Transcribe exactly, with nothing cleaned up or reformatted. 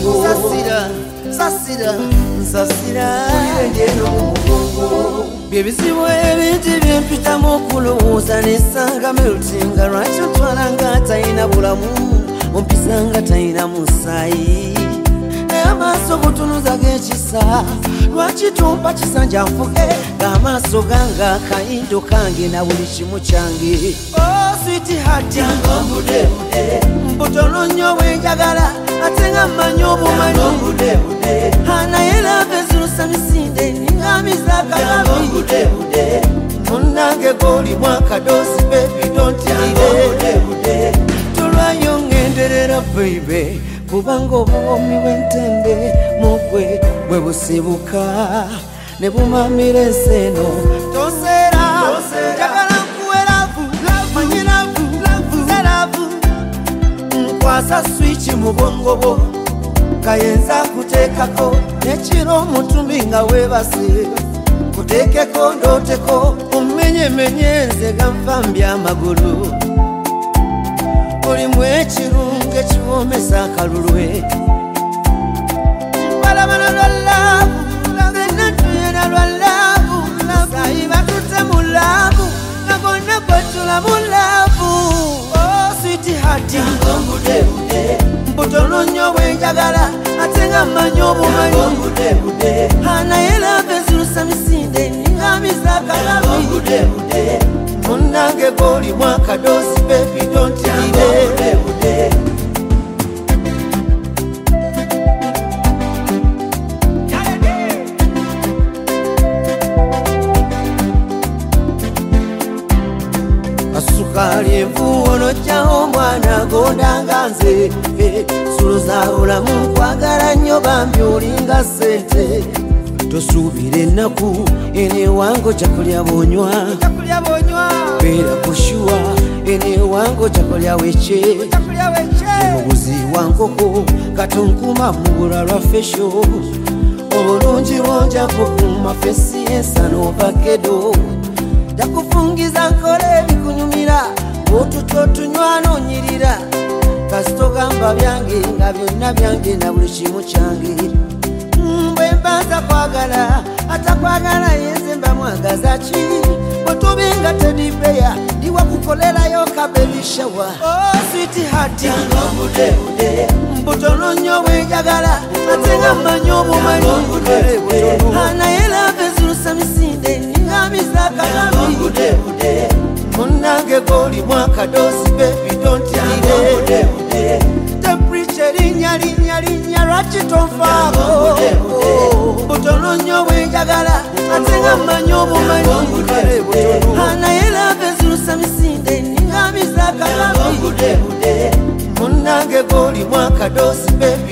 Sasira, sasira, sasira Bibizibu ebinti byempitamu okulowooza nesanga meltinga lwaki otwala nga talina bulamu ompisa nga talina musaayi naye amaaso gutunuza g'ekisa lwaki tumpa kisanja nfuke ng'amaaso gange akayindo kange na buli kimu kyange oh sweetheart mbutono nnyo bwenjagala ate nga mmanyi obumanyi naye love ezirusa misinde ningamiza akalabi munnange g'olimu akadosi baby don't leave tolwayo ngenderera baby kubanga obwomi bw'entende mugwe bwe busibuka ne bumamira enseno toseera njagala nkuwe laavu manyi laavu ze laavu nkwasa swiki mu bwongo bwo kayenza kuteekako nekiro omutumbi nga weebase kuteekeko ndooteko omumenyemenye nze ganfambya amagulu olimu ekirungu ekiwoomesa akalulwe balabana lwa laavu nenatuyena lwa laavu sayi batutte mu laavu nga gonna gwetula mu laavu oh sweetheart mbutono nnyo bwenjagala ate nga mmanyi obumanyi naye love ezirusa misinde ningamiza akalabi munnange g'olimu akadosi baby don't leave asukali envuwo nojjaho omwana gondanga nze suluza bulamu nkwagala nnyo bambi olinga ssente tosuubira ennaku enewango jakulya bonywa beera kushuwa enewango jakulya wece omubuzi wa nkoko katonkuma mu bula lwa fesho obulungi bwonja kukuma fesi ensano ovakedo jakufungiza nkole ebikunyumira otuto tunywa nonyirira kasitogamba byange nga byonna byange na buli kimu kyange bwe mbanza kwagala atakwagala yenze mba mwagaza ki bwetubenga tedibeya ndiwa kukolerayo kabebishawa oh sweetheart mbutono nnyo bwenjagala ate nga mmanyi obumanyi naye love ezirusa misinde ningamiza akalabi munnange g'olimu akadosi baby don't leave temperature linnya linnya linnya lwaki tonfaako butono nnyo bwenjagala ate nga mmanyi obumanyi naye love ezirusa misinde ningamiza akalabi munnange g'olimu akadosi baby